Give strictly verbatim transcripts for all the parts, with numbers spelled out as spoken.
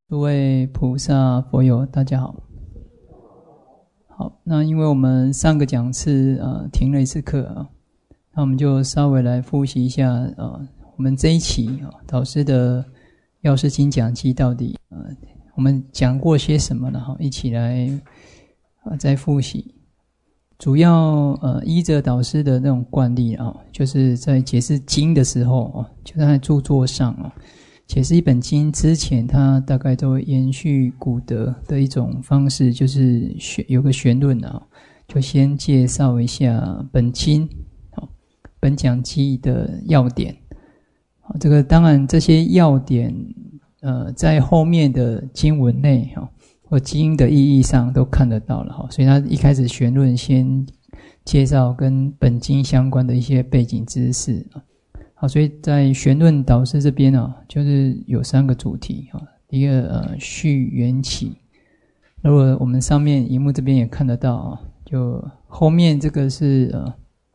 诸位菩萨佛友大家好。好，那因为我们上个讲次呃停了一次课啊，那我们就稍微来复习一下呃我们这一期啊导师的药师经讲记到底呃我们讲过些什么呢？哈，一起来呃再复习。主要呃依着导师的那种惯例啊，就是在解释经的时候啊，就在著作上啊。解释一本经之前，它大概都会延续古德的一种方式，就是有个玄论啊，就先介绍一下本经本讲记的要点。这个当然这些要点呃在后面的经文内或经的意义上都看得到了，所以他一开始玄论先介绍跟本经相关的一些背景知识。好，所以在玄论导师这边啊，就是有三个主题啊。第一个呃序缘起，如果我们上面荧幕这边也看得到啊，就后面这个是呃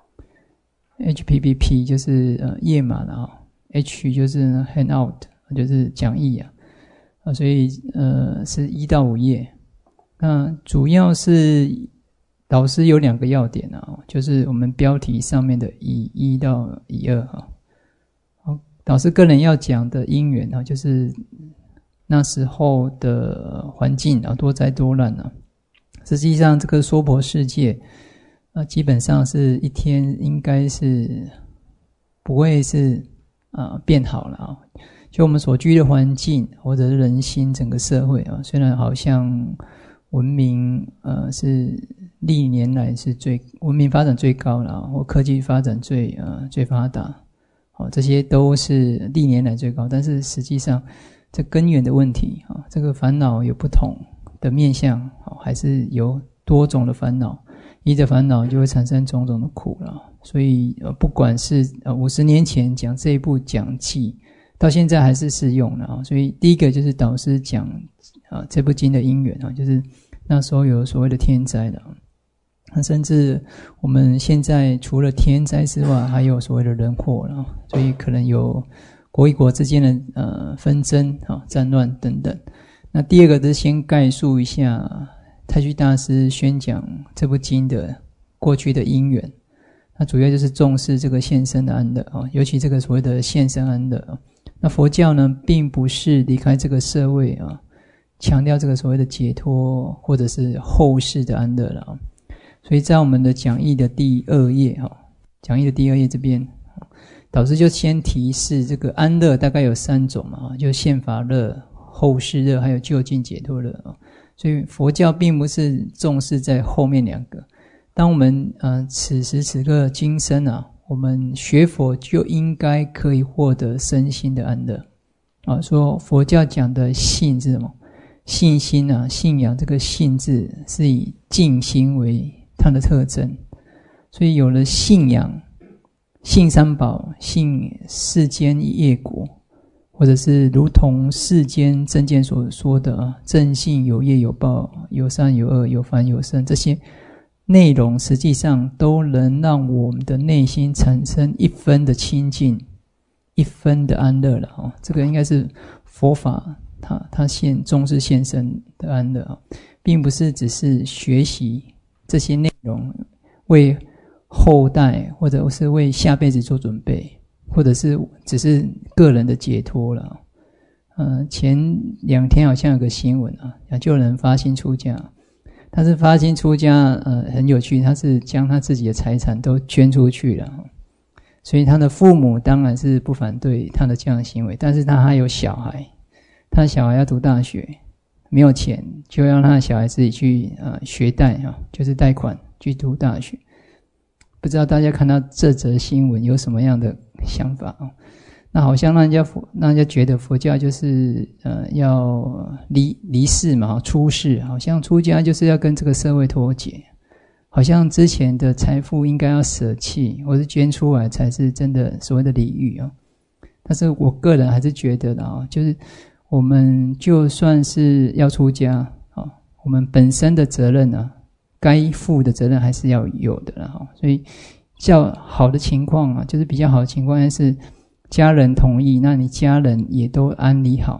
H P P P 就是呃页码了啊 ，H 就是 handout 就是讲义啊，啊所以呃是一到五页。那主要是导师有两个要点啊，就是我们标题上面的乙一到乙二啊。导师个人要讲的因缘啊，就是那时候的环境啊，多灾多难啊。实际上，这个娑婆世界啊，基本上是一天应该是不会是啊变好了啊。就我们所居的环境，或者是人心整个社会啊，虽然好像文明呃是历年来是最文明发展最高了，或科技发展最呃最发达。哦，这些都是历年来最高，但是实际上这根源的问题啊，这个烦恼有不同的面向，还是有多种的烦恼，依着烦恼就会产生种种的苦了。所以呃，不管是呃五十年前讲这一部讲记，到现在还是适用的啊。所以第一个就是导师讲啊这部经的因缘啊，就是那时候有所谓的天灾的。那甚至我们现在除了天灾之外，还有所谓的人祸了，所以可能有国与国之间的呃纷争啊、战乱等等。那第二个是先概述一下太虚大师宣讲这部经的过去的因缘。那主要就是重视这个现身的安乐啊，尤其这个所谓的现身安乐。那佛教呢，并不是离开这个社会啊，强调这个所谓的解脱或者是后世的安乐了啊。所以在我们的讲义的第二页哈，讲义的第二页这边，导师就先提示这个安乐大概有三种嘛，就现法乐、后世乐，还有究竟解脱乐啊。所以佛教并不是重视在后面两个。当我们呃此时此刻今生啊，我们学佛就应该可以获得身心的安乐啊。说佛教讲的信是什么？信心啊，信仰这个信字是以静心为它的特征，所以有了信仰，信三宝，信世间业果，或者是如同世间正见所说的正信有业有报，有善有恶，有凡有圣，这些内容实际上都能让我们的内心产生一分的清净，一分的安乐了哦。这个应该是佛法它它现重视现身的安乐啊，并不是只是学习这些内容为后代或者是为下辈子做准备，或者是只是个人的解脱了。呃，前两天好像有个新闻啊，就有人发心出家，他是发心出家，呃，很有趣，他是将他自己的财产都捐出去了，所以他的父母当然是不反对他的这样的行为，但是他还有小孩，他的小孩要读大学。没有钱，就让他的小孩自己去呃学贷啊，就是贷款去读大学。不知道大家看到这则新闻有什么样的想法啊？那好像让人家让人家觉得佛教就是呃要离离世嘛，出世，好像出家就是要跟这个社会脱节，好像之前的财富应该要舍弃，或是捐出来才是真的所谓的礼遇啊。但是我个人还是觉得的啊，就是。我们就算是要出家啊，我们本身的责任啊，该负的责任还是要有的啦。所以较好的情况啊，就是比较好的情况是家人同意，那你家人也都安理好，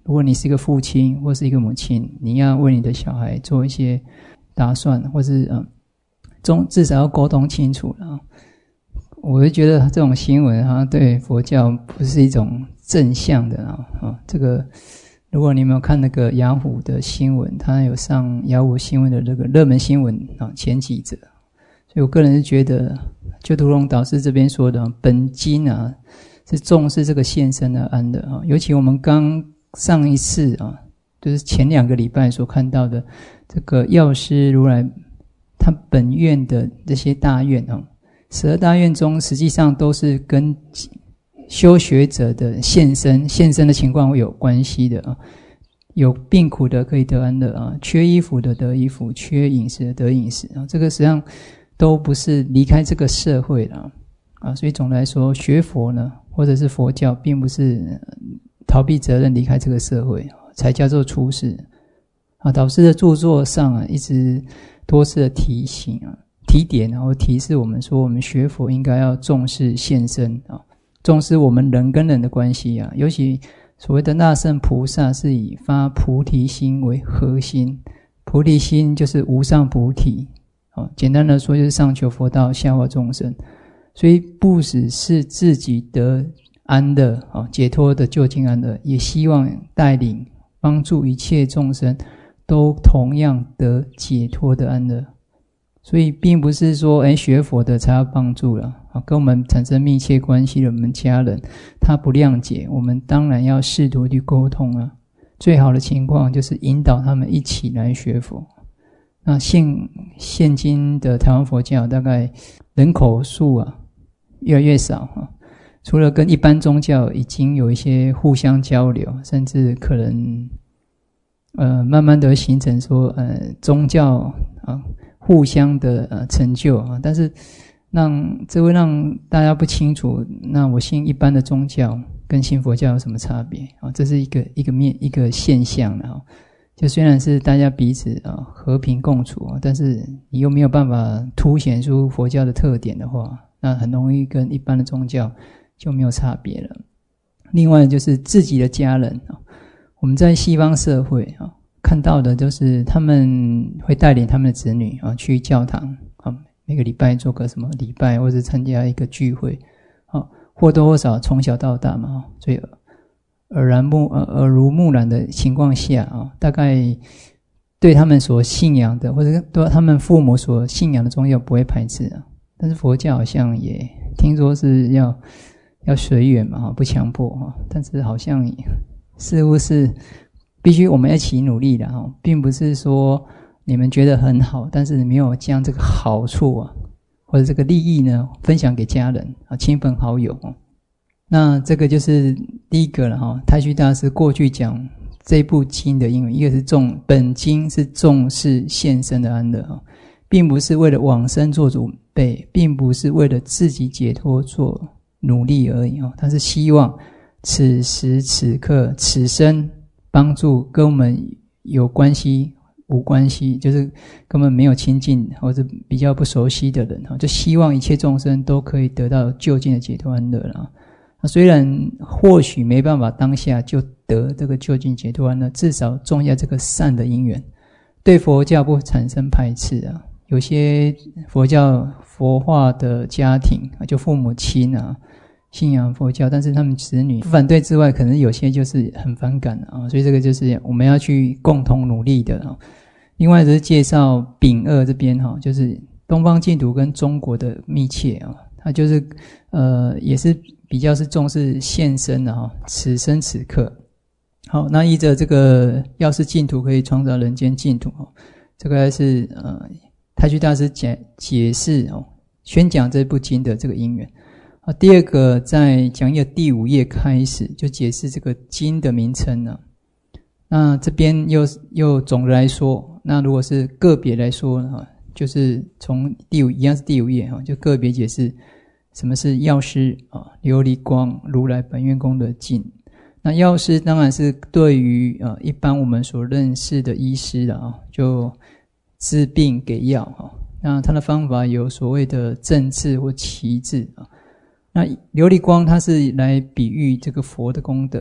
如果你是一个父亲或是一个母亲，你要为你的小孩做一些打算，或是呃，中至少要沟通清楚了。我就觉得这种新闻好像对佛教不是一种正向的啊、哦。这个如果你有没有看那个雅虎的新闻，它有上雅虎新闻的这个热门新闻啊、哦、前几则，所以我个人是觉得，就如同导师这边说的，本经啊是重视这个现身的安的啊、哦，尤其我们刚上一次啊，就是前两个礼拜所看到的这个药师如来他本愿的这些大愿啊。十二大愿中实际上都是跟修学者的现身现身的情况会有关系的啊，有病苦的可以得安乐啊，缺衣服的得衣服，缺饮食的得饮食啊，这个实际上都不是离开这个社会了啊，所以总的来说学佛呢或者是佛教并不是逃避责任离开这个社会才叫做出世啊。导师的著作上啊一直多次的提醒啊提点，然后提示我们说，我们学佛应该要重视现身啊，重视我们人跟人的关系啊。尤其所谓的大乘菩萨是以发菩提心为核心，菩提心就是无上菩提啊。简单的说，就是上求佛道，下化众生。所以不只是自己得安乐啊，解脱的究竟安乐，也希望带领帮助一切众生都同样得解脱的安乐。所以并不是说诶学佛的才要帮助了啊，跟我们产生密切关系的我们家人他不谅解，我们当然要试图去沟通啊。最好的情况就是引导他们一起来学佛。那现现今的台湾佛教大概人口数啊越来越少啊，除了跟一般宗教已经有一些互相交流，甚至可能呃慢慢的形成说呃宗教啊互相的呃成就啊，但是让这会让大家不清楚，那我信一般的宗教跟信佛教有什么差别啊？这是一个一个面一个现象啊。就虽然是大家彼此啊和平共处啊，但是你又没有办法凸显出佛教的特点的话，那很容易跟一般的宗教就没有差别了。另外就是自己的家人啊，我们在西方社会啊。看到的就是他们会带领他们的子女啊去教堂啊，每个礼拜做个什么礼拜，或者参加一个聚会啊，或多或少从小到大嘛，所以耳然目呃耳濡目染的情况下啊，大概对他们所信仰的或者对他们父母所信仰的宗教不会排斥啊。但是佛教好像也听说是要要随缘嘛，不强迫啊，但是好像似乎是。必须我们一起努力的哈，并不是说你们觉得很好，但是你没有将这个好处啊，或者这个利益呢，分享给家人啊、亲朋好友。那这个就是第一个了哈。太虚大师过去讲这部经的因缘，一个是重本经是重视现身的安乐哈，并不是为了往生做准备，并不是为了自己解脱做努力而已哈。他是希望此时此刻此生。帮助跟我们有关系无关系，就是根本没有亲近或者比较不熟悉的人，就希望一切众生都可以得到究竟的解脱安乐了。虽然或许没办法当下就得这个究竟解脱安乐，至少种下这个善的因缘，对佛教不产生排斥啊。有些佛教佛化的家庭，就父母亲啊信仰佛教，但是他们子女不反对之外，可能有些就是很反感啊，所以这个就是我们要去共同努力的啊。另外就是介绍丙二这边哈，就是东方净土跟中国的密切啊，它就是呃也是比较是重视现身的哈，此生此刻。好，那依着这个要是净土可以创造人间净土哦，这个是呃太虚大师解解释哦，宣讲这部经的这个因缘。啊，第二个在讲义的第五页开始就解释这个经的名称呢。那这边又又总的来说，那如果是个别来说呢，就是从第五一样是第五页哈，就个别解释什么是药师啊，琉璃光如来本愿功德经。那药师当然是对于呃一般我们所认识的医师了啊，就治病给药哈。那他的方法有所谓的正治或奇治啊。那琉璃光它是来比喻这个佛的功德，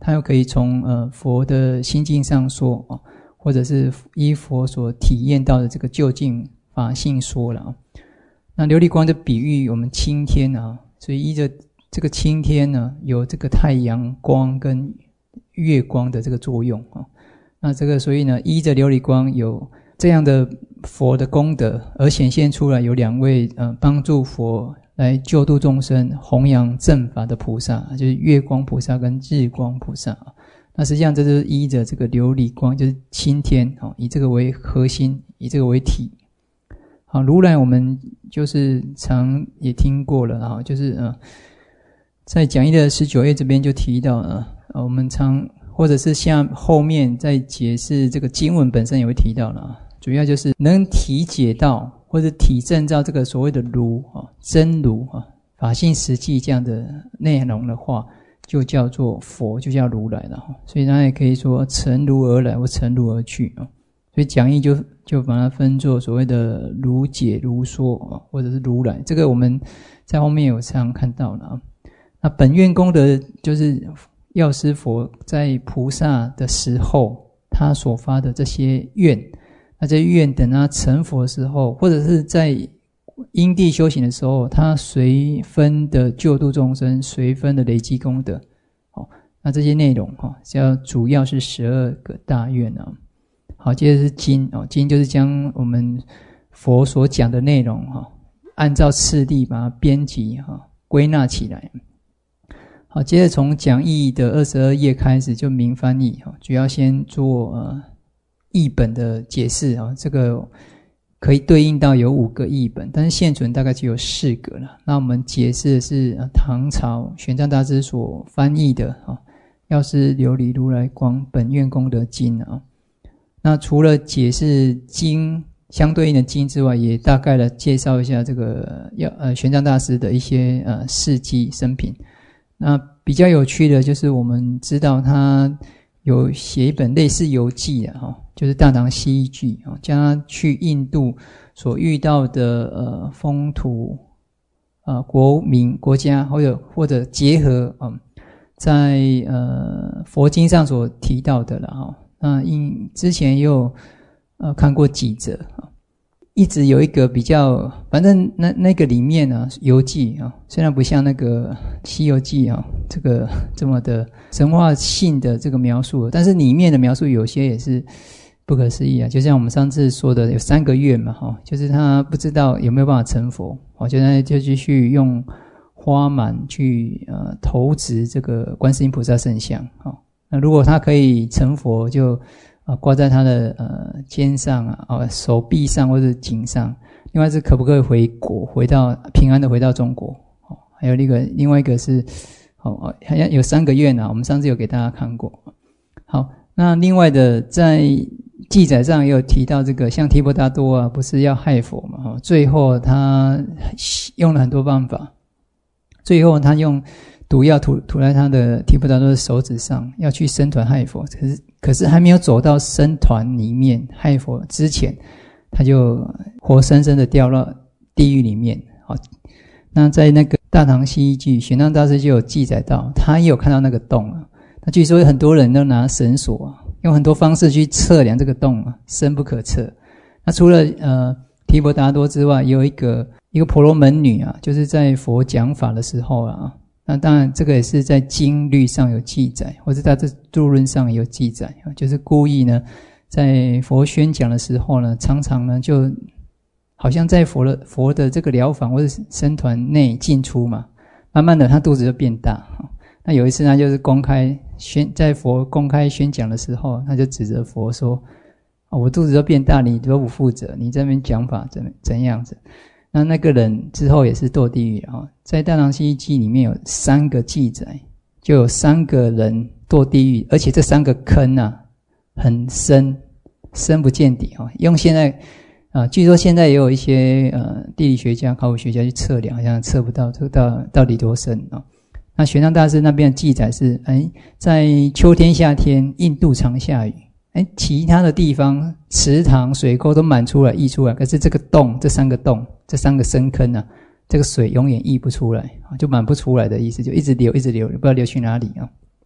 他又可以从呃佛的心境上说啊，或者是依佛所体验到的这个究竟法性说了啊。那琉璃光的比喻我们青天啊，所以依着这个青天呢，有这个太阳光跟月光的这个作用啊。那这个所以呢，依着琉璃光有这样的佛的功德，而显现出来有两位呃帮助佛来救度众生、弘扬正法的菩萨，就是月光菩萨跟日光菩萨。那实际上这就是依着这个琉璃光，就是青天，以这个为核心，以这个为体。好，如来我们就是常也听过了啊，就是呃，在讲义的十九页这边就提到了，呃，我们常或者是下后面在解释这个经文本身也会提到了，主要就是能体解到或者体证到这个所谓的如啊真如啊法性实际这样的内容的话，就叫做佛，就叫如来了。所以他也可以说乘如而来或乘如而去啊。所以讲义就就把它分作所谓的如解如说啊，或者是如来，这个我们在后面有常看到了啊。那本愿功德就是药师佛在菩萨的时候他所发的这些愿，那这些愿等他成佛的时候，或者是在因地修行的时候，他随分的救度众生，随分的累积功德。好，那这些内容哈，叫主要是十二个大愿啊。好，接着是经哦，经就是将我们佛所讲的内容哈，按照次第把它编辑哈，归纳起来。好，接着从讲义的二十二页开始就明翻译哈，主要先做呃译本的解释啊，这个可以对应到有五个译本，但是现存大概只有四个了。那我们解释的是唐朝玄奘大师所翻译的啊，药师琉璃如来光本愿功德经啊。那除了解释经相对应的经之外，也大概的介绍一下这个要呃玄奘大师的一些呃事迹生平。那比较有趣的就是我们知道他有写一本类似游记的哈，就是《大唐西域记》啊，将他去印度所遇到的呃风土呃国民国家或者或者结合啊、嗯，在呃佛经上所提到的了哈。那因之前也有呃看过几则啊，一直有一个比较，反正那那个里面呢游记啊，虽然不像那个西游记啊这个这么的神话性的这个描述，但是里面的描述有些也是不可思议啊。就像我们上次说的，有三个月嘛哈，就是他不知道有没有办法成佛，我觉得就继续用花满去呃投掷这个观世音菩萨圣像哈。那如果他可以成佛，就啊挂在他的呃肩上啊、哦、手臂上或者颈上。另外是可不可以回国，回到平安的回到中国？哦，还有那个另外一个是哦，好像有三个愿啊，我们上次有给大家看过。好，那另外的在记载上也有提到这个，像提婆达多啊，不是要害佛嘛？哦，最后他用了很多办法，最后他用毒药涂涂在他的提婆达多的手指上，要去僧团害佛。可是可是还没有走到僧团里面害佛之前，他就活生生的掉到地狱里面。好，那在那个《大唐西域记》，玄奘大师就有记载到，他也有看到那个洞啊。那据说很多人都拿绳索啊，用很多方式去测量这个洞啊，深不可测。那除了呃提婆达多之外，也有一个一个婆罗门女啊，就是在佛讲法的时候啊。那当然这个也是在经律上有记载，或者在这注论上也有记载，就是故意呢在佛宣讲的时候呢，常常呢就好像在佛的佛的这个疗房或者僧团内进出嘛，慢慢的他肚子就变大。那有一次他就是公开宣在佛公开宣讲的时候，他就指着佛说、哦、我肚子都变大，你都不负责，你这边讲法怎怎样子。那那个人之后也是堕地狱啊，在《大唐西域记》里面有三个记载，就有三个人堕地狱，而且这三个坑啊很深，深不见底啊。用现在啊，据说现在也有一些呃地理学家、考古学家去测量，好像测不到这到到底多深啊。那玄奘大师那边的记载是，哎，在秋天、夏天，印度常下雨。哎，其他的地方池塘水沟都满出来溢出来，可是这个洞，这三个洞，这三个深坑啊，这个水永远溢不出来，就满不出来的意思，就一直流一直流，不知道流去哪里啊。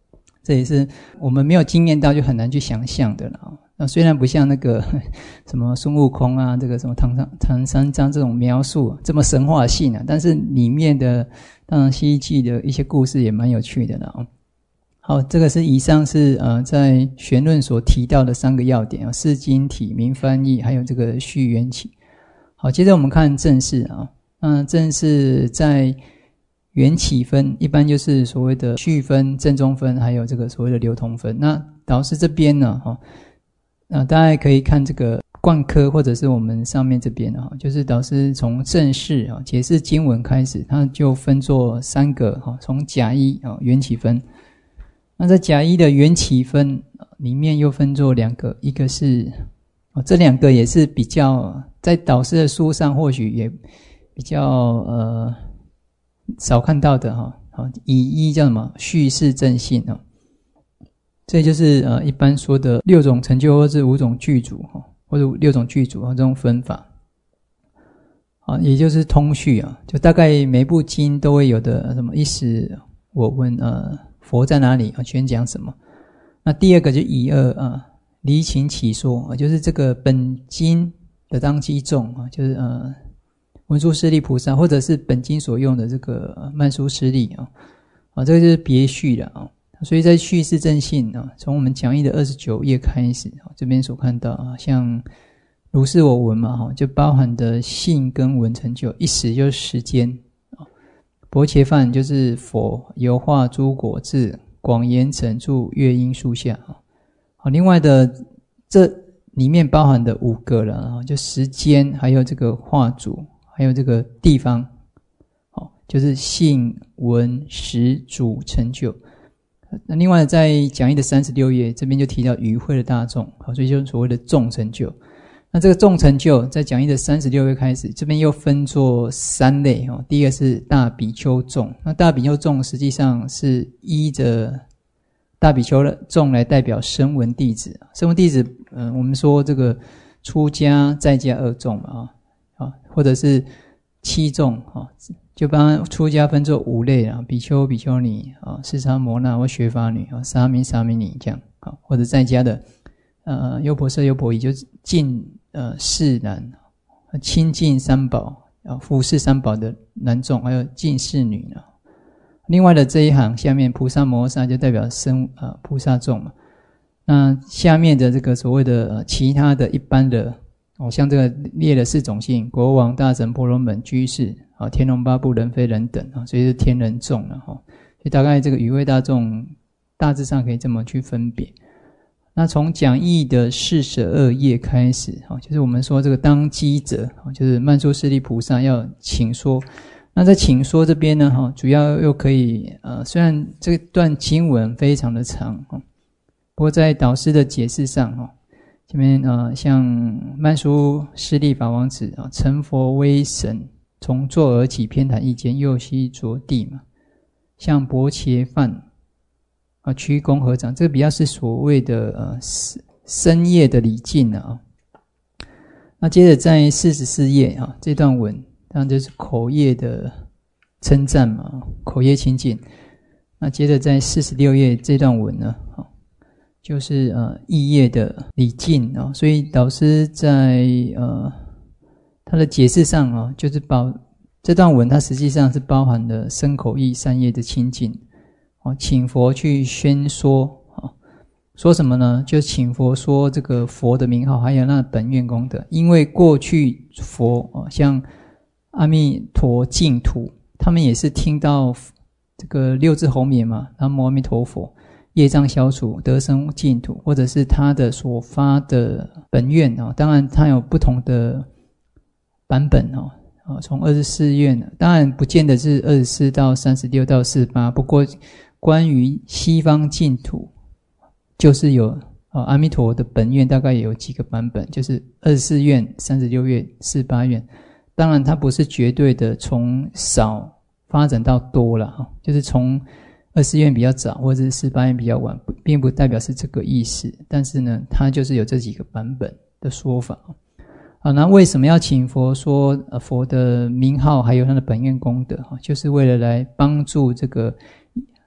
这也是我们没有经验到就很难去想象的了。那虽然不像那个什么孙悟空啊，这个什么唐三唐三藏这种描述这么神话性啊，但是里面的当然西记的一些故事也蛮有趣的了。好，这个是以上是呃在玄论所提到的三个要点啊，释经体名翻译，还有这个序缘起。好，接着我们看正式啊，那正式在缘起分，一般就是所谓的序分、正中分，还有这个所谓的流通分。那导师这边呢，哈。那大家可以看这个贯科，或者是我们上面这边啊，就是导师从正式啊解释经文开始，它就分作三个哈，从甲一啊缘起分。那在甲一的缘起分里面又分作两个，一个是哦，这两个也是比较在导师的书上或许也比较呃少看到的哈。好，乙一叫什么？叙事正信啊。这就是呃一般说的六种成就，或是五种具足哈，或者六种具足这种分法。啊，也就是通序啊，就大概每部经都会有的什么一时我问呃佛在哪里啊，全讲什么。那第二个就乙二啊，离情起说啊，就是这个本经的当机众啊，就是呃文殊师利菩萨，或者是本经所用的这个曼殊师利啊，啊这个就是别序了啊。所以在叙事正信啊，从我们讲义的二十九页开始，这边所看到啊，像如是我闻嘛，就包含的信跟闻成就，一时就是时间啊。薄伽梵就是佛油化诸果智，广言陈著乐音树下啊。好，另外的这里面包含的五个了啊，就时间，还有这个化主，还有这个地方，好，就是信闻识主成就。那另外在讲义的三十六页，这边就提到与会的大众，好，所以就是所谓的众成就。那这个众成就在讲义的三十六页开始，这边又分作三类哦。第一个是大比丘众，那大比丘众实际上是依着大比丘众来代表声闻弟子。声闻弟子，嗯、呃，我们说这个出家在家二众嘛啊，或者是七众啊。就把出家分作五类啊，比丘、比丘尼啊，释迦摩那或学法女啊，沙弥、沙弥尼这样啊，或者在家的呃优婆塞、优婆夷，就是近呃士男，亲近三宝啊，服侍三宝的男众，还有近侍女啊。另外的这一行下面菩萨摩诃萨就代表生啊菩萨众嘛。那下面的这个所谓的、呃、其他的一般的哦，像这个列了四种性，国王、大臣、婆罗门、居士。啊，天龙八部、人非人等啊，所以是天人众了哈。所以大概这个与会大众大致上可以这么去分别。那从讲义的四十二页开始啊，就是我们说这个当机者啊，就是曼殊师利菩萨要请说。那在请说这边呢哈，主要又可以呃，虽然这段经文非常的长哈，不过在导师的解释上哈，这边呃像曼殊师利法王子啊，成佛威神。从坐而起，偏袒意见，右膝着地嘛。像薄伽梵啊，屈躬合掌，这个比较是所谓的呃深夜的礼敬啊。那接着在四十四页啊，这段文当然就是口业的称赞嘛，口业清净。那接着在四十六页这段文呢，就是呃意业的礼敬啊。所以导师在呃。它的解释上啊，就是包这段文，它实际上是包含了身口意三业的清净。哦，请佛去宣说啊，说什么呢？就请佛说这个佛的名号，还有那本愿功德。因为过去佛啊，像阿弥陀净土，他们也是听到这个六字弘冕嘛，南无阿弥陀佛，业障消除，得生净土，或者是他的所发的本愿啊。当然，他有不同的版本哦，从二十四愿，当然不见得是二十四到三十六到四十八，不过关于西方净土，就是有哦阿弥陀的本愿，大概有几个版本，就是二十四愿、三十六愿、四十八愿。当然，它不是绝对的从少发展到多了哈，就是从二十四愿比较早，或者是四十八愿比较晚，并不代表是这个意思。但是呢，它就是有这几个版本的说法。好，那为什么要请佛说呃佛的名号，还有他的本愿功德？就是为了来帮助这个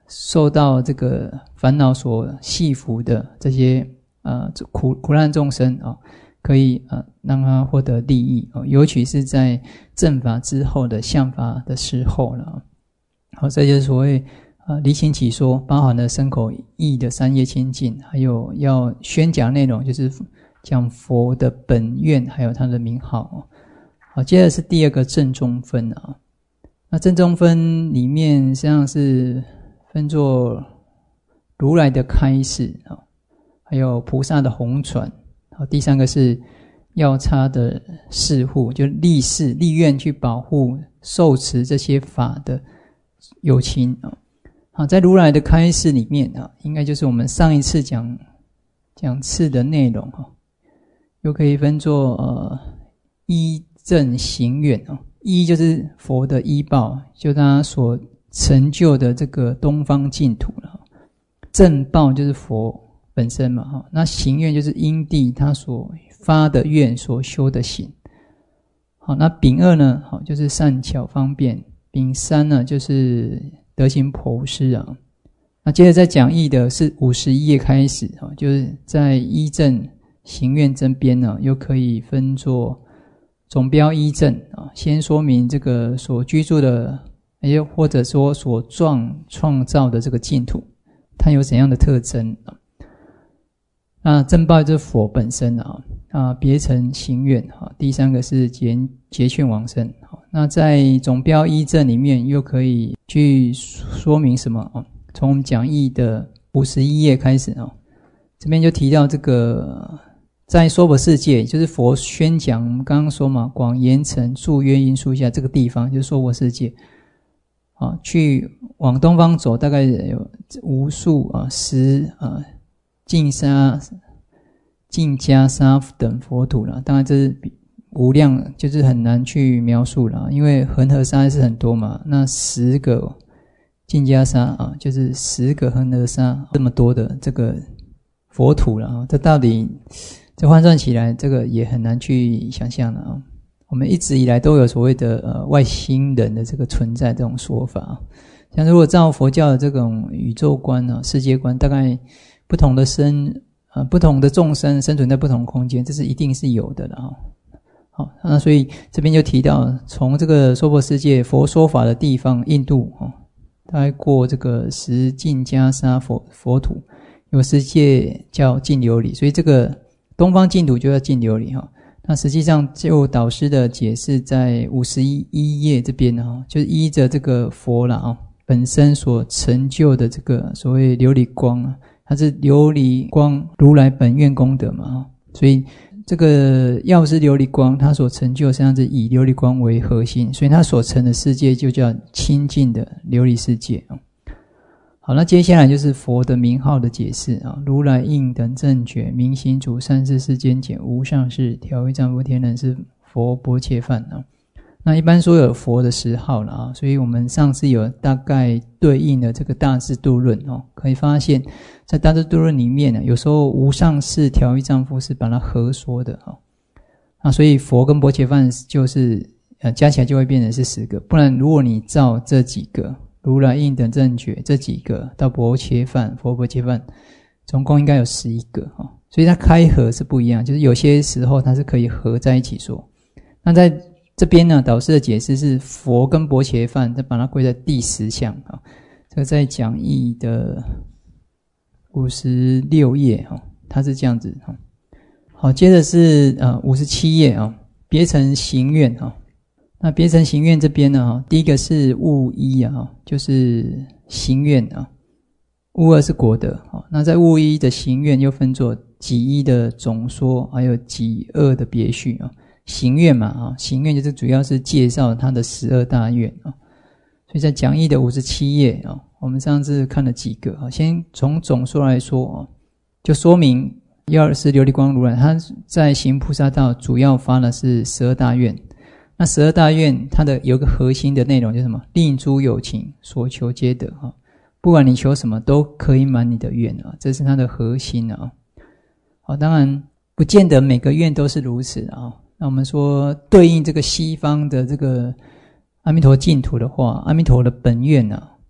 受到这个烦恼所系缚的这些呃苦苦难众生啊、哦，可以呃让他获得利益哦，尤其是在正法之后的相法的时候了。好，这就是所谓呃离情起说，包含了身口意的三业清净，还有要宣讲内容，就是讲佛的本愿，还有他的名号哦。好，接着是第二个正中分啊。那正中分里面实际上是分作如来的开示啊，还有菩萨的弘传。好，第三个是药叉的释护，就立誓立愿去保护受持这些法的有情啊。好，在如来的开示里面啊，应该就是我们上一次讲讲次的内容啊，又可以分作呃依正行愿啊。依就是佛的依报，就他所成就的这个东方净土了。正报就是佛本身嘛哈，那行愿就是因地他所发的愿所修的行。好，那丙二呢，好就是善巧方便，丙三呢就是德行婆施啊。那接着再讲义的是五十一页开始啊，就是在依正行愿这边呢，又可以分作总标依正啊，先说明这个所居住的，也或者说所创创造的这个净土，它有怎样的特征啊？那正报就是佛本身啊，啊别成行愿啊。第三个是结结劝往生。好，那在总标依正里面又可以去说明什么啊？从我们讲义的五十一页开始啊，这边就提到这个。在娑婆世界，就是佛宣讲，我们刚刚说嘛，广严城住约音树下这个地方，就是娑婆世界。啊，去往东方走，大概有无数啊十啊净沙、净袈裟等佛土了。当然这是无量，就是很难去描述了，因为恒河沙是很多嘛。那十个净袈裟啊，就是十个恒河沙这么多的这个佛土了啊，这到底？这换算起来，这个也很难去想象了啊。我们一直以来都有所谓的呃外星人的这个存在这种说法啊。像如果照佛教的这种宇宙观啊、世界观，大概不同的生呃不同的众生生存在不同空间，这是一定是有的了啊。好，那所以这边就提到，从这个娑婆世界佛说法的地方，印度啊，大概过这个十净袈裟佛佛土，有世界叫净琉璃，所以这个。东方净土就叫净琉璃哈，那实际上就导师的解释在五十一页这边哈，就是依着这个佛啦啊本身所成就的这个所谓琉璃光啊，它是琉璃光如来本愿功德嘛哈，所以这个药师琉璃光它所成就实际上是以琉璃光为核心，所以它所成的世界就叫清净的琉璃世界啊。好，那接下来就是佛的名号的解释啊，如来应等正觉，明行主，善事世间解，无上士，调御丈夫天人是佛般伽梵啊。那一般说有佛的十号了啊，所以我们上次有大概对应的这个大智度论哦，可以发现，在大智度论里面呢，有时候无上士、调御丈夫是把它合说的啊。那所以佛跟般伽梵就是呃加起来就会变成是十个，不然如果你照这几个。如来应等正觉这几个到般伽梵佛般伽梵总共应该有十一个哈，所以它开合是不一样，就是有些时候它是可以合在一起说。那在这边呢，导师的解释是佛跟般伽梵再把它归在第十项啊，这个在讲义的五十六页哈，它是这样子哈。好，接着是呃五十七页啊，别成行愿啊。那别成行愿这边呢，第一个是物一啊，就是行愿啊。物二是果德啊。那在物一的行愿又分作己一的总说，还有己二的别序啊。行愿嘛啊，行愿就是主要是介绍他的十二大愿啊。所以在讲义的五十七页啊，我们上次看了几个啊，先从总说来说啊，就说明药师琉璃光如来他在行菩萨道主要发的是十二大愿。那十二大愿它的有一个核心的内容就是什么？令诸有情所求皆得啊，不管你求什么都可以满你的愿啊，这是它的核心啊。好，当然不见得每个愿都是如此啊。那我们说对应这个西方的这个阿弥陀净土的话，阿弥陀的本愿啊，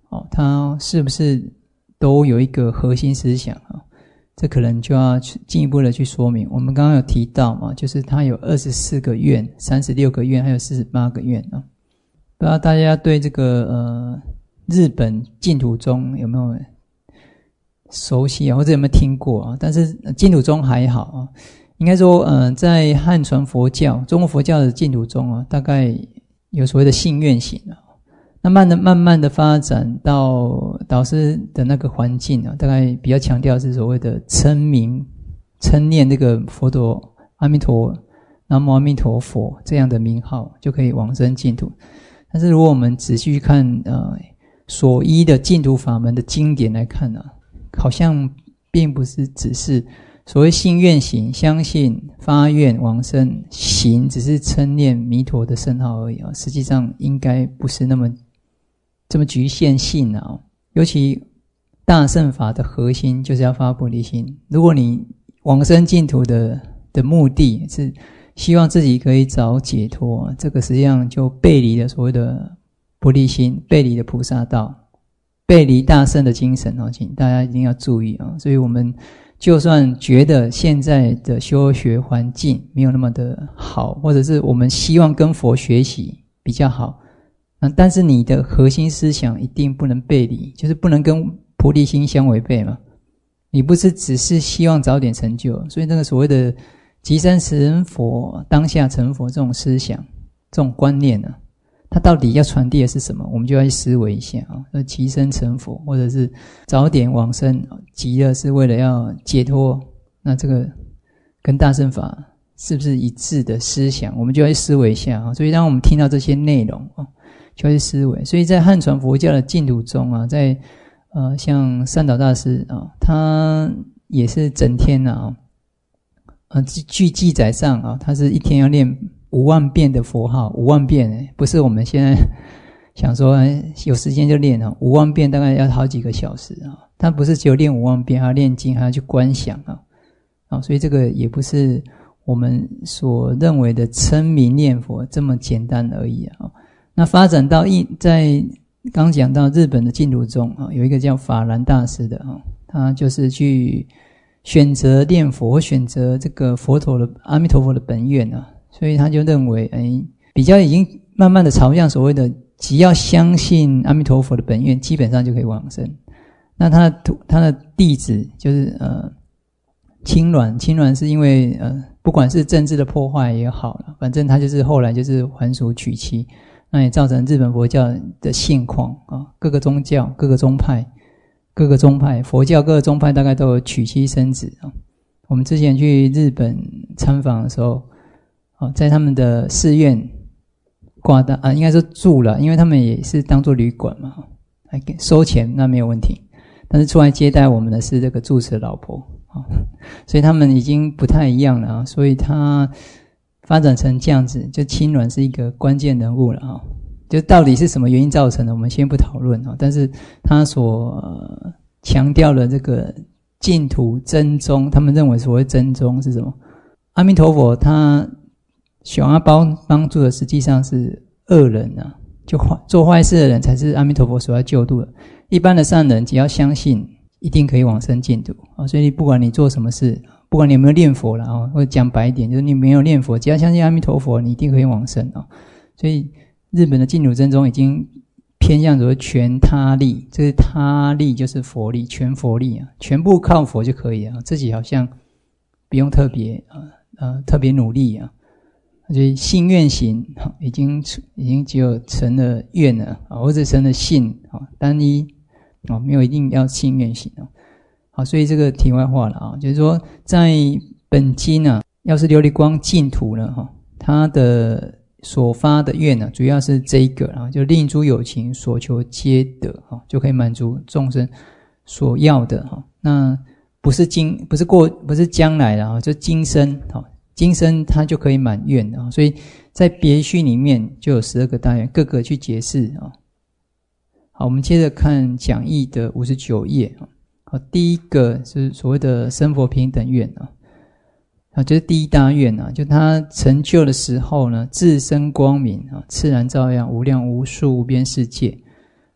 哦，它是不是都有一个核心思想啊？这可能就要进一步的去说明。我们刚刚有提到嘛，就是它有二十四个愿、三十六个愿，还有四十八个愿啊。不知道大家对这个呃日本净土宗有没有熟悉啊，或者有没有听过啊？但是净土宗还好啊，应该说，呃，在汉传佛教、中国佛教的净土宗啊，大概有所谓的信愿行啊。那慢的慢慢的发展到导师的那个环境啊，大概比较强调是所谓的称名、称念这个佛陀阿弥陀、南无阿弥陀佛这样的名号，就可以往生净土。但是如果我们仔细去看呃所依的净土法门的经典来看啊，好像并不是只是所谓信愿行，相信发愿往生，行只是称念弥陀的圣号而已啊，实际上应该不是那么这么局限性啊。尤其大乘法的核心就是要发菩提心，如果你往生净土的的目的是希望自己可以找解脱，这个实际上就背离了所谓的菩提心，背离了菩萨道，背离大乘的精神哦，请大家一定要注意啊。所以我们就算觉得现在的修学环境没有那么的好，或者是我们希望跟佛学习比较好，那但是你的核心思想一定不能背离，就是不能跟菩提心相违背嘛。你不是只是希望早点成就，所以那个所谓的即生成佛、当下成佛这种思想、这种观念呢、啊，它到底要传递的是什么？我们就要去思维一下啊。那即生成佛，或者是早点往生，极乐是为了要解脱，那这个跟大乘法是不是一致的思想？我们就要去思维一下啊。所以当我们听到这些内容啊，就要去思维。所以在汉传佛教的净土中啊，在呃像善导大师啊，他也是整天啊，呃据记载上啊，他是一天要念五万遍的佛号，五万遍，不是我们现在想说有时间就练啊，五万遍大概要好几个小时啊。他不是只有练五万遍，还要练经，还要去观想啊，啊，所以这个也不是我们所认为的称名念佛这么简单而已啊。那发展到一在刚讲到日本的净土宗啊，有一个叫法然大师的啊，他就是去选择念佛，选择这个佛陀的阿弥陀佛的本愿啊。所以他就认为，哎，比较已经慢慢的朝向所谓的，只要相信阿弥陀佛的本愿，基本上就可以往生。那他的他的弟子就是呃亲鸾，亲鸾是因为呃不管是政治的破坏也好了，反正他就是后来就是还俗娶妻，那也造成日本佛教的现况啊，各个宗教、各个宗派、各个宗派，佛教各个宗派大概都有娶妻生子啊。我们之前去日本参访的时候，哦，在他们的寺院挂单啊，应该说住了，因为他们也是当作旅馆嘛，还收钱那没有问题。但是出来接待我们的是这个住持的老婆啊，所以他们已经不太一样了啊。所以他发展成这样子，就亲鸾是一个关键人物了啊。就到底是什么原因造成的，我们先不讨论啊。但是他所、呃、强调的这个净土真宗，他们认为所谓真宗是什么？阿弥陀佛他想要帮帮助的实际上是恶人啊，就坏做坏事的人才是阿弥陀佛所要救度的。一般的善人只要相信，一定可以往生净土啊。所以不管你做什么事，不管你有没有念佛啦啊，或者讲白一点，就是你没有念佛，只要相信阿弥陀佛，你一定可以往生啊。所以日本的净土真宗已经偏向所谓全他力，这是他力就是佛力，全佛力啊，全部靠佛就可以了，自己好像不用特别呃呃特别努力啊。所以信愿行已经已经只有成了愿了啊，或者成了信啊，单一啊，没有一定要信愿行啊。好，所以这个题外话了啊，就是说在本经啊，要是琉璃光净土呢哈，它的所发的愿呢，主要是这一个啊，就令诸有情所求皆得哈，就可以满足众生所要的哈。那不是今不是过不是将来了啊，就今生哈。今生他就可以满愿啊，所以在别序里面就有十二个大愿，各个去解释啊。好，我们接着看讲义的五十九页啊。好，第一个是所谓的生佛平等愿啊，啊，就是第一大愿啊，就他成就的时候呢，自身光明啊，自然照耀无量无数无边世界，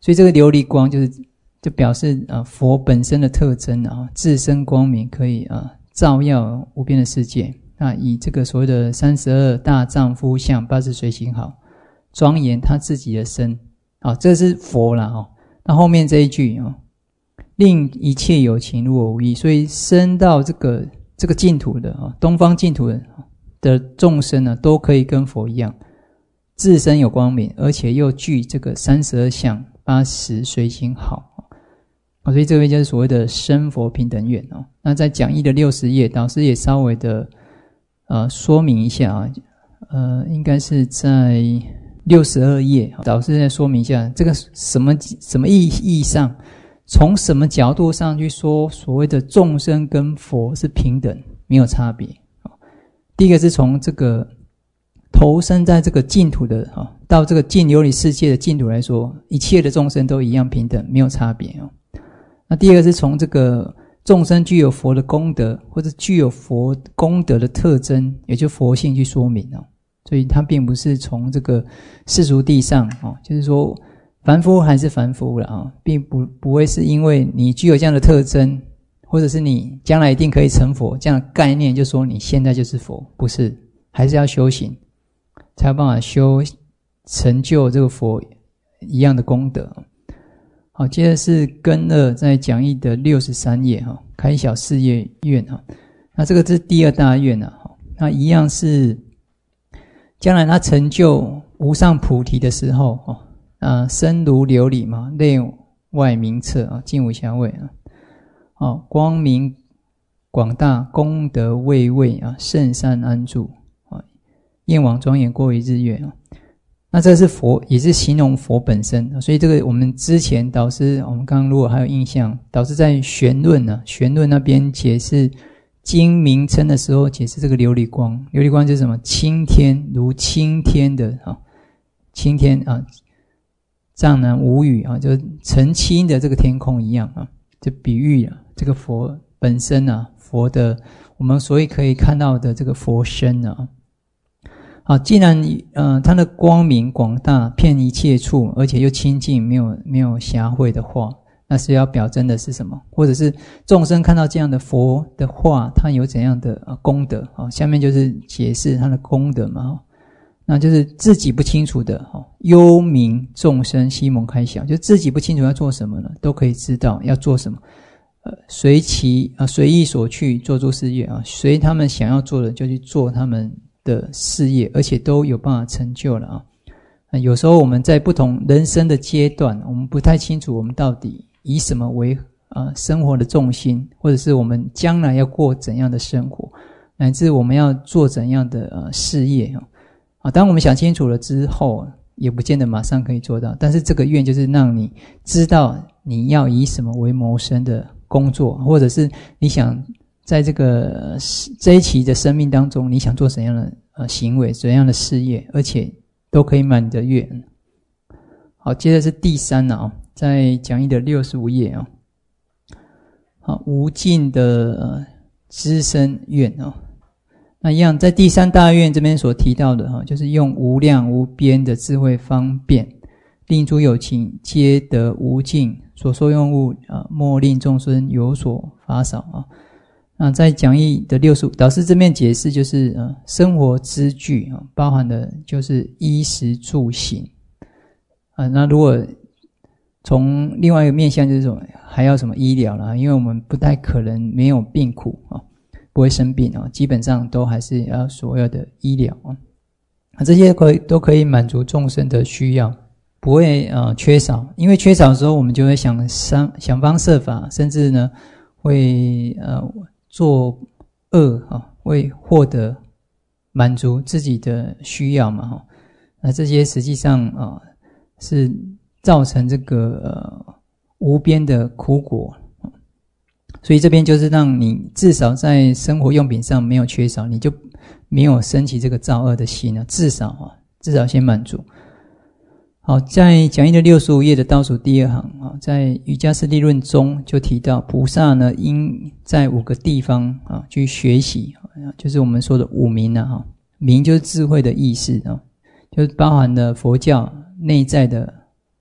所以这个琉璃光就是就表示啊佛本身的特征啊，自身光明可以啊照耀无边的世界。那以这个所谓的三十二大丈夫相，八十随行好，庄严他自己的身啊，这是佛啦哦。那后面这一句啊，令一切有情如我无异，所以生到这个这个净土的啊，东方净土的的众生呢，都可以跟佛一样，自身有光明，而且又具这个三十二相，八十随行好。所以这位就是所谓的生佛平等愿哦。那在讲义的六十页，导师也稍微的呃说明一下啊，呃，应该是在六十二页，导师再说明一下这个什么什么意义上，从什么角度上去说所谓的众生跟佛是平等，没有差别。第一个是从这个投身在这个净土的啊，到这个净琉璃世界的净土来说，一切的众生都一样平等，没有差别哦。那第二个是从这个众生具有佛的功德，或者具有佛功德的特征，也就佛性去说明哦。所以它并不是从这个世俗地上哦，就是说凡夫还是凡夫了啊，并不不会是因为你具有这样的特征，或者是你将来一定可以成佛这样的概念，就说你现在就是佛，不是，还是要修行，才有办法修成就这个佛一样的功德。好，接着是根二在讲义的六十三页哈，开小事业愿哈，那这个是第二大愿啊，那一样是将来他成就无上菩提的时候哦，啊，身如琉璃嘛，内外明澈啊，净无瑕秽啊，哦，光明广大，功德巍巍啊，圣善安住啊，焰网庄严过于日月啊。那这是佛，也是形容佛本身，所以这个我们之前导师，我们刚刚如果还有印象，导师在玄论呢，玄论那边解释经名称的时候，解释这个琉璃光，琉璃光就是什么？青天，如青天的啊，青天啊，藏南无语啊，就是澄清的这个天空一样啊，就比喻啊，这个佛本身啊，佛的我们所以可以看到的这个佛身啊。好，既然呃它的光明广大，遍一切处，而且又清净，没有没有瑕秽的话，那是要表征的是什么？或者是众生看到这样的佛的话，它有怎样的呃功德？好，下面就是解释它的功德嘛。那就是自己不清楚的，哈，幽冥众生悉蒙开晓，就自己不清楚要做什么呢，都可以知道要做什么。呃，随其啊随意所去做诸事业啊，随他们想要做的就去做他们的事业，而且都有办法成就了啊。那有时候我们在不同人生的阶段，我们不太清楚我们到底以什么为啊生活的重心，或者是我们将来要过怎样的生活，乃至我们要做怎样的呃事业啊。啊，当我们想清楚了之后，也不见得马上可以做到。但是这个愿就是让你知道你要以什么为谋生的工作，或者是你想在这个这一期的生命当中，你想做怎样的呃行为、怎样的事业，而且都可以满你的愿。好，接着是第三啊，在讲义的六十五页啊，好，无尽的呃资身愿啊。那一样，在第三大愿这边所提到的哈，就是用无量无边的智慧方便，令诸有情皆得无尽所受用物啊，莫令众生有所乏少啊。那在讲义的六十五，导师这边解释就是呃，生活之具啊，包含的就是衣食住行啊。那如果从另外一个面向，就是说还要什么医疗啦，因为我们不太可能没有病苦啊。不会生病啊，基本上都还是要所有的医疗啊，这些可以都可以满足众生的需要，不会呃缺少。因为缺少的时候，我们就会想想想方设法，甚至呢会呃做恶啊，为获得满足自己的需要嘛哈。那这些实际上啊是造成这个呃无边的苦果。所以这边就是让你至少在生活用品上没有缺少，你就没有升起这个造恶的心啊，至少啊，至少先满足。好，在讲义的六十五页的倒数第二行啊，在瑜伽师地论中就提到，菩萨呢应在五个地方啊去学习，就是我们说的五明啊，明就是智慧的意识啊，就是包含了佛教内在的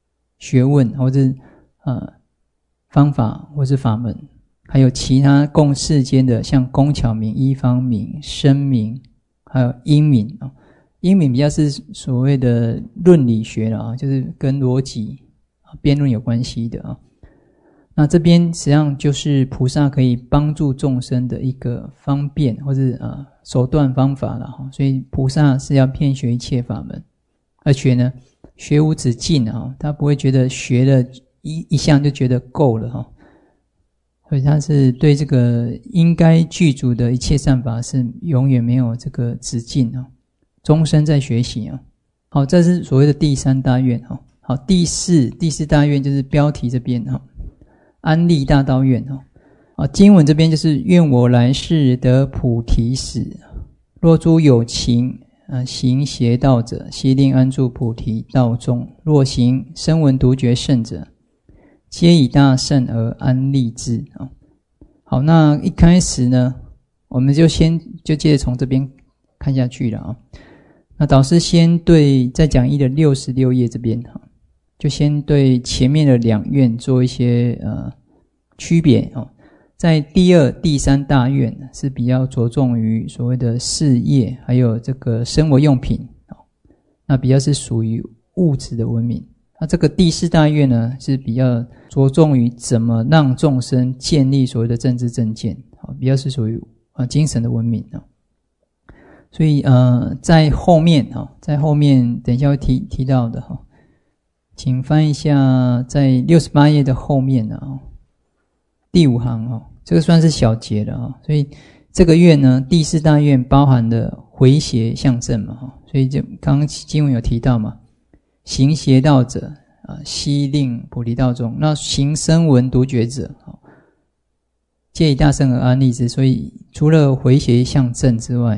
学问或者呃方法或是法门，还有其他共世间的像工巧明、医方明、声明，还有音明啊。音明比较是所谓的论理学了啊，就是跟逻辑、辩论有关系的啊。那这边实际上就是菩萨可以帮助众生的一个方便或是呃手段方法了哈。所以菩萨是要遍学一切法门，而且呢学无止境啊，他不会觉得学了一一项就觉得够了哈。所以他是对这个应该具足的一切善法是永远没有这个止境啊，终身在学习啊。好，这是所谓的第三大愿哈。好，第四第四大愿就是标题这边哈，安立大道愿哈。啊，经文这边就是愿我来世得菩提使，若诸有情呃行邪道者，悉令安住菩提道中；若行声闻独觉圣者，皆以大圣而安立之啊。好，那一开始呢，我们就先就接着从这边看下去了啊。那导师先对在讲义的六十六页这边哈，就先对前面的两愿做一些呃区别啊。在第二、第三大愿是比较着重于所谓的事业，还有这个生活用品啊，那比较是属于物质的文明。那这个第四大愿呢，是比较着重于怎么让众生建立所谓的政治正见啊，比较是属于啊精神的文明啊。所以呃，在后面啊，在后面等一下会提提到的哈，请翻一下在六十八页的后面啊，第五行啊，这个算是小节了啊。所以这个愿呢，第四大愿包含了回邪向正嘛哈，所以就刚刚经文有提到嘛，行邪道者啊，悉令菩提道中；那行声闻独觉者啊，皆以大圣而安立之。所以除了回邪向正之外，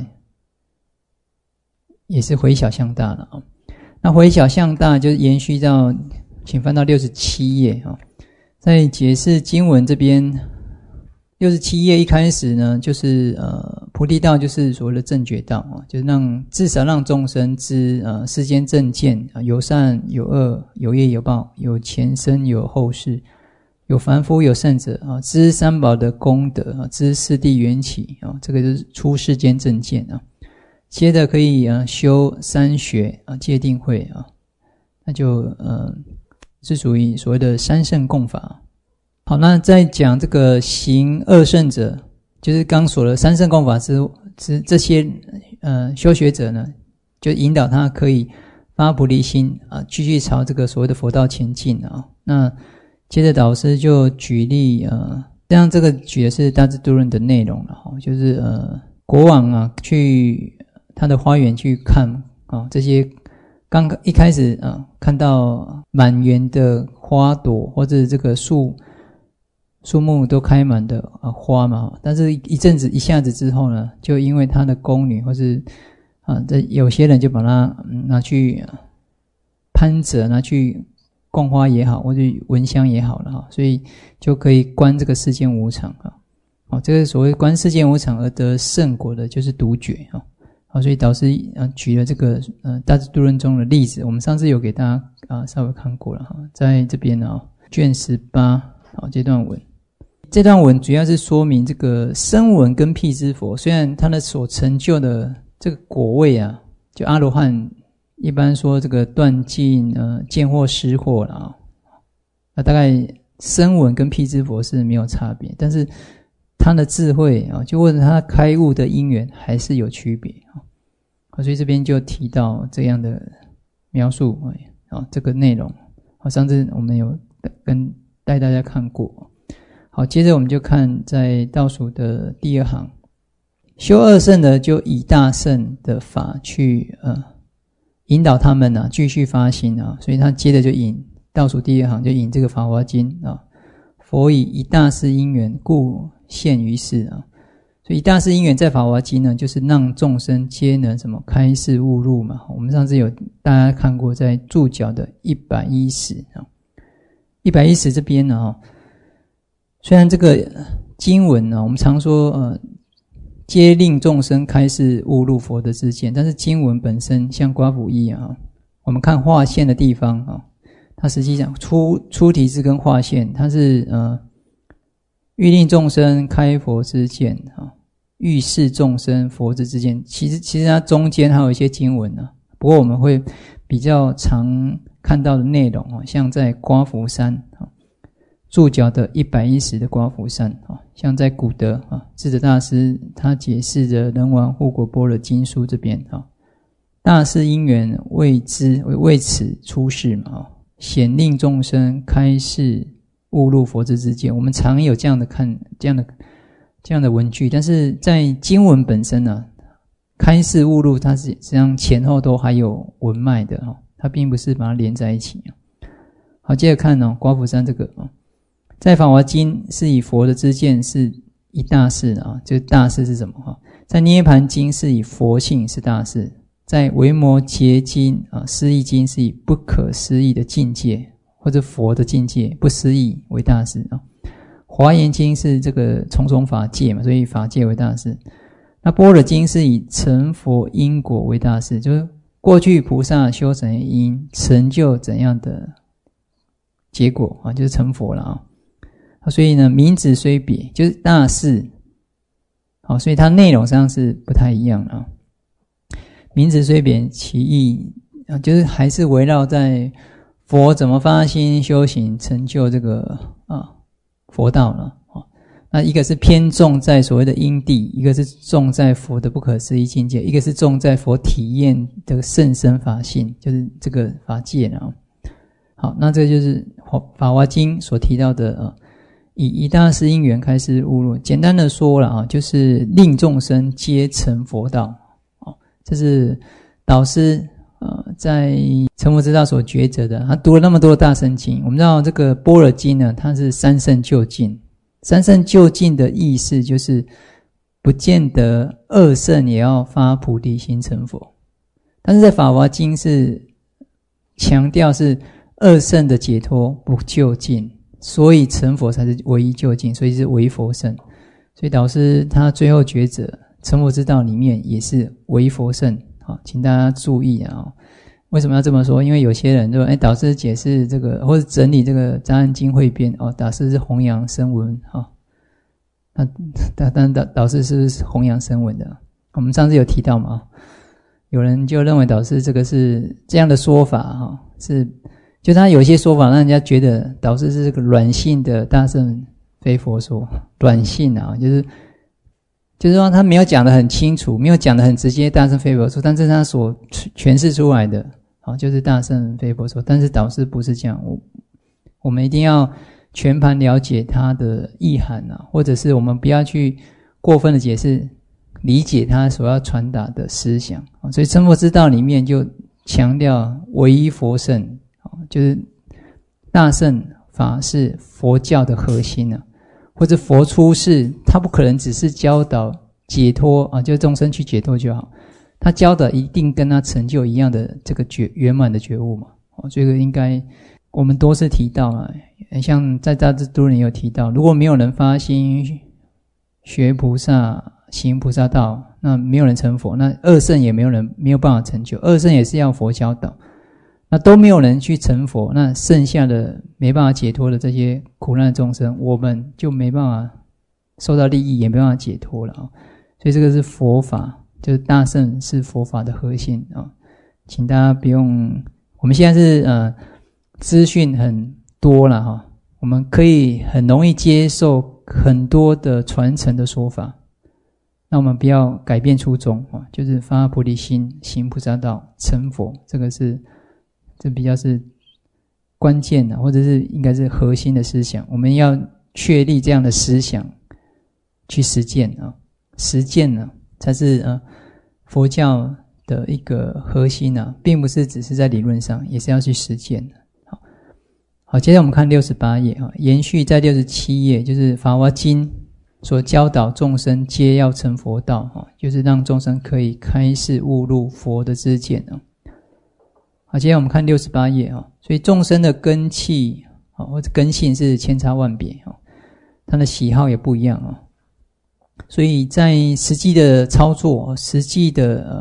也是回小向大了啊。那回小向大就是延续到，请翻到六十七页啊，在解释经文这边，六十七页一开始呢，就是呃菩提道就是所谓的正觉道啊，就是让至少让众生知呃世间正见啊，有善有恶，有业有报，有前生有后世，有凡夫有圣者啊，知三宝的功德啊，知四谛缘起啊，这个就是出世间正见啊。接着可以呃修三学啊，戒定慧啊，那就呃是属于所谓的三圣共法。好，那在讲这个行二圣者，就是刚说了三圣共法之之这些呃修学者呢，就引导他可以发菩提心啊，继续朝这个所谓的佛道前进啊。那接着导师就举例呃，这样这个举的是大智度论的内容了哈，就是呃国王啊去他的花园去看啊，这些刚一开始啊看到满园的花朵或者这个树树木都开满的啊花嘛，但是一阵子一下子之后呢，就因为他的宫女或是啊这有些人就把它拿去攀折，拿去供花也好，或者闻香也好了哈，所以就可以观这个世间无常啊。好，这个所谓观世间无常而得圣果的，就是独觉啊。好，所以导师呃举了这个呃大智度论中的例子，我们上次有给大家啊、呃、稍微看过了哈，在这边呢、哦、卷十八好这段文，这段文主要是说明这个声闻跟辟支佛，虽然他的所成就的这个果位啊，就阿罗汉一般说这个断尽呃见惑失惑了啊，那大概声闻跟辟支佛是没有差别，但是他的智慧啊，就或者他开悟的因缘还是有区别啊，所以这边就提到这样的描述啊，这个内容好，上次我们有跟带大家看过。好，接着我们就看在倒数的第二行，修二圣的就以大圣的法去呃引导他们啊继续发心啊，所以他接着就引倒数第二行就引这个法华经啊，佛以一大事因缘故现于世啊，所以一大事因缘在法华经呢，就是让众生皆能什么开示悟入嘛。我们上次有大家看过在注脚的一百一十啊，一百一十这边呢，虽然这个经文呢，我们常说呃，皆令众生开示悟入佛的知见，但是经文本身像瓜普一啊，我们看划线的地方啊， 它实际上出出题字跟划线，它是呃欲令众生开佛之见啊，欲示众生佛之之见。其实其实它中间还有一些经文啊，不过我们会比较常看到的内容啊，像在刮福山啊，注脚的一百一十的刮福山啊，像在古德啊，智者大师他解释的人王护国般若经书这边啊，大士因缘为之为此出世嘛啊，显令众生开示悟入佛之之见。我们常有这样的看这样的这样的文句，但是在经文本身呢、啊，开示悟入它是实际上前后都还有文脉的哈，它并不是把它连在一起。好，接着看哦，刮福山这个啊，在法华经是以佛的知见是一大事啊，就是大事是什么哈？在涅盘经是以佛性是大事，在维摩诘经啊，思义经是以不可思议的境界或者佛的境界不思议为大事啊。华严经是这个重重法界嘛，所以法界为大事。那般若经是以成佛因果为大事，就是过去菩萨修成因成就怎样的结果啊，就是成佛了啊。所以呢，名字虽别，就是大事，好，所以它内容上是不太一样啊。名字虽别，其意啊，就是还是围绕在佛怎么发心修行成就这个啊佛道了啊。那一个是偏重在所谓的因地，一个是重在佛的不可思议境界，一个是重在佛体验的甚深法性，就是这个法界了啊。好，那这个就是法华经所提到的啊。以一大事因缘开示悟入，简单的说了啊，就是令众生皆成佛道。哦，这是导师呃在成佛之道所抉择的。他读了那么多的大乘经，我们知道这个般若经呢，它是三圣究竟。三圣究竟的意思就是不见得二圣也要发菩提心成佛，但是在法华经是强调是二圣的解脱不究竟，所以成佛才是唯一究竟，所以是唯佛圣。所以导师他最后抉择成佛之道里面也是唯佛圣。好，请大家注意啊！为什么要这么说？因为有些人就哎，导师解释这个或者整理这个杂案经汇编哦，导师是弘扬声闻啊。那但导导师是不是弘扬声闻的？我们上次有提到嘛？有人就认为导师这个是这样的说法哈，是。就他有些说法让人家觉得导师是这个软性的大乘非佛说，软性啊，就是就是说他没有讲得很清楚，没有讲得很直接大乘非佛说，但是他所诠释出来的啊，就是大乘非佛说。但是导师不是这样，我我们一定要全盘了解它的意涵啊，或者是我们不要去过分的解释，理解他所要传达的思想啊。所以成佛之道里面就强调唯一佛圣。就是大乘法是佛教的核心啊，或者佛出世，他不可能只是教导解脱啊，就众生去解脱就好，他教的一定跟他成就一样的这个觉圆满的觉悟嘛。哦，这个应该我们多次提到啊，像在大智度论也有提到，如果没有人发心学菩萨行菩萨道，那没有人成佛，那二圣也没有人没有办法成就，二圣也是要佛教导。那都没有人去成佛，那剩下的没办法解脱的这些苦难的众生，我们就没办法受到利益，也没办法解脱了啊。所以这个是佛法，就是大乘是佛法的核心啊。请大家不用，我们现在是呃资讯很多了哈，我们可以很容易接受很多的传承的说法，那我们不要改变初衷啊，就是发菩提心，行菩萨道，成佛，这个是。这比较是关键的，或者是应该是核心的思想，我们要确立这样的思想去实践啊，实践呢才是呃佛教的一个核心啊，并不是只是在理论上，也是要去实践的。好，好，接着我们看六十八页啊，延续在六十七页，就是《法华经》所教导众生皆要成佛道啊，就是让众生可以开示悟入佛的知见啊。好，接下来我们看六十八页啊，所以众生的根器啊，或者根性是千差万别啊，他的喜好也不一样啊，所以在实际的操作、实际的呃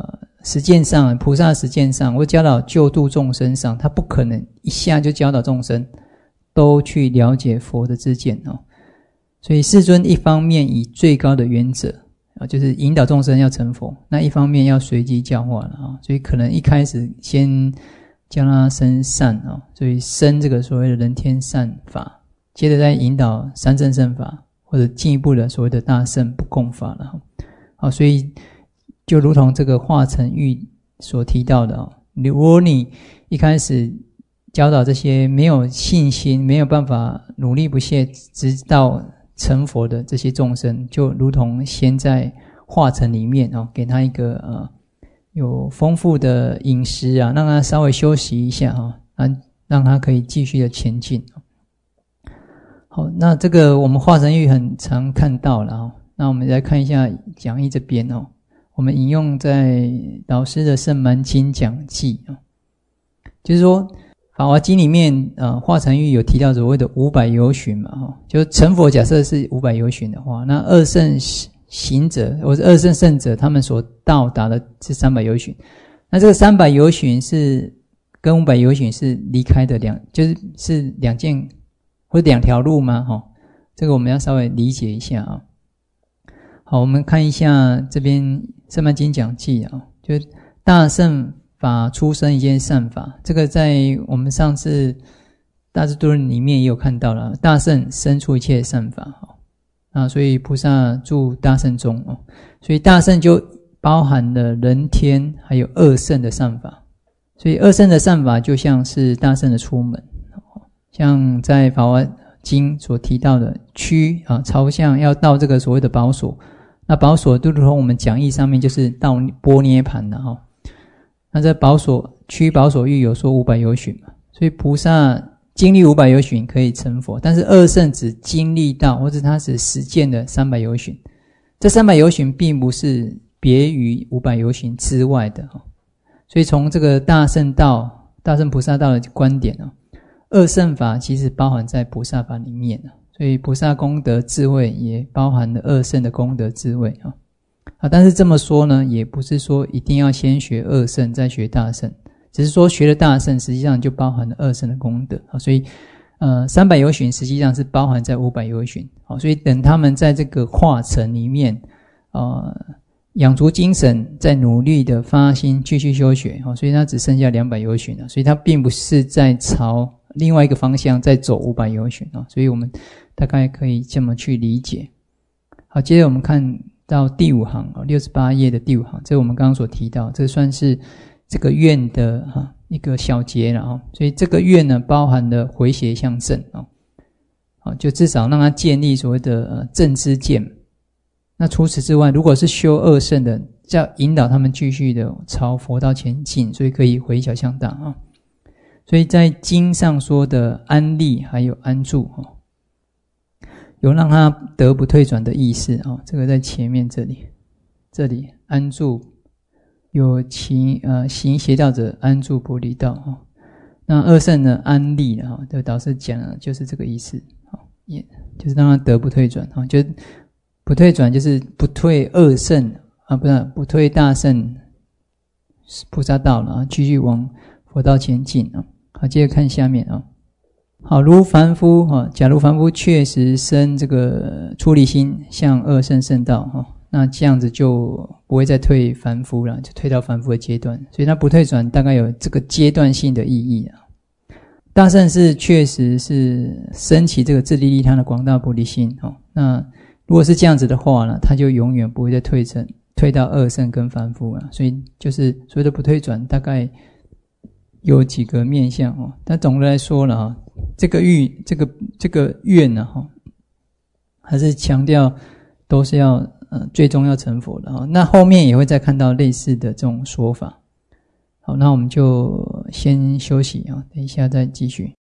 实践上，菩萨实践上，或教导救度众生上，他不可能一下就教导众生都去了解佛的知见哦。所以世尊一方面以最高的原则啊，就是引导众生要成佛，那一方面要随机教化了啊，所以可能一开始先教他生善啊，所以生这个所谓的人天善法，接着再引导三乘圣法，或者进一步的所谓的大乘不共法了。好，所以就如同这个化城喻所提到的哦，如果你一开始教导这些没有信心、没有办法努力不懈直到成佛的这些众生，就如同先在化城里面哦，给他一个呃有丰富的饮食啊，让他稍微休息一下啊，让他可以继续的前进。好，那这个我们化城喻很常看到了哦。那我们来看一下讲义这边哦，我们引用在导师的圣蛮经讲记哦，就是说法华经里面呃化城喻有提到所谓的五百由旬嘛哈，就成佛假设是五百由旬的话，那二圣行者或者二圣圣者他们所到达的是三百由旬，那这个三百由旬是跟五百由旬是离开的两，就是是两件或者两条路吗？哈，这个我们要稍微理解一下啊。好，我们看一下这边圣蛮经讲记啊，就大乘法出生一件善法，这个在我们上次大智度论里面也有看到了，大乘生出一切善法啊，所以菩萨住大乘中哦，所以大乘就包含了人天还有二乘的善法，所以二乘的善法就像是大乘的出门，像在法华经所提到的趋啊，朝向要到这个所谓的宝所，那宝所就如同我们讲义上面就是到般涅盘的哈。那这宝所趋宝所喻有说五百由旬嘛，所以菩萨经历五百由旬可以成佛，但是二乘只经历到或者他是实践的三百由旬，这三百由旬并不是别于五百由旬之外的哈。所以从这个大乘道、大乘菩萨道的观点呢，二乘法其实包含在菩萨法里面，所以菩萨功德智慧也包含了二乘的功德智慧啊。啊，但是这么说呢，也不是说一定要先学二乘再学大乘，只是说学了大乘，实际上就包含了二乘的功德啊。所以，呃，三百由旬实际上是包含在五百由旬。好，所以等他们在这个化城里面，呃，养足精神，在努力的发心继续修学，好，所以他只剩下两百由旬了。所以他并不是在朝另外一个方向在走五百由旬啊。所以我们大概可以这么去理解。好，接着我们看到第五行六十八页的第五行，这是我们刚刚所提到，这算是这个愿的哈一个小节了哈。所以这个愿呢，包含了回邪向正啊，好，就至少让他建立所谓的呃正知见。那除此之外，如果是修二乘的，要引导他们继续的朝佛道前进，所以可以回小向大啊。所以在经上说的安立还有安住啊，有让他得不退转的意思啊，这个在前面这里，这里安住有其呃行邪道者安住不离道啊。那二乘呢安立啊，这个导师讲的就是这个意思啊，也就是让他得不退转啊，就不退转就是不退二乘啊，不是不退大乘菩萨道了啊，继续往佛道前进啊。好，接着看下面啊。好，如凡夫哈，假如凡夫确实生这个出离心，向二乘圣道哈，那这样子就不会再退凡夫了，就退到凡夫的阶段，所以它不退转大概有这个阶段性的意义啊。大乘是确实是升起这个自利利他的广大菩提心哦，那如果是这样子的话呢，他就永远不会再退成退到二乘跟凡夫了，所以就是所谓的不退转大概有几个面向哦，但总的来说了哈，这个欲这个这个愿呢哈，还是强调都是要呃最终要成佛的哈。那后面也会再看到类似的这种说法。好，那我们就先休息啊，等一下再继续。